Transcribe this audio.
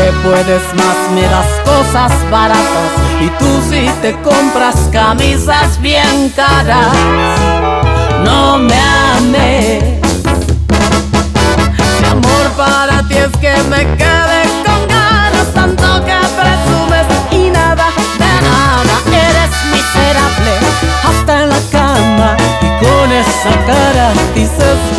que puedes más me das cosas baratas y tú sí te compras camisas bien caras. No me ames, mi amor para ti es que me quedé con ganas, tanto que presumes y nada de nada. Eres miserable hasta en la cama y con esa cara dices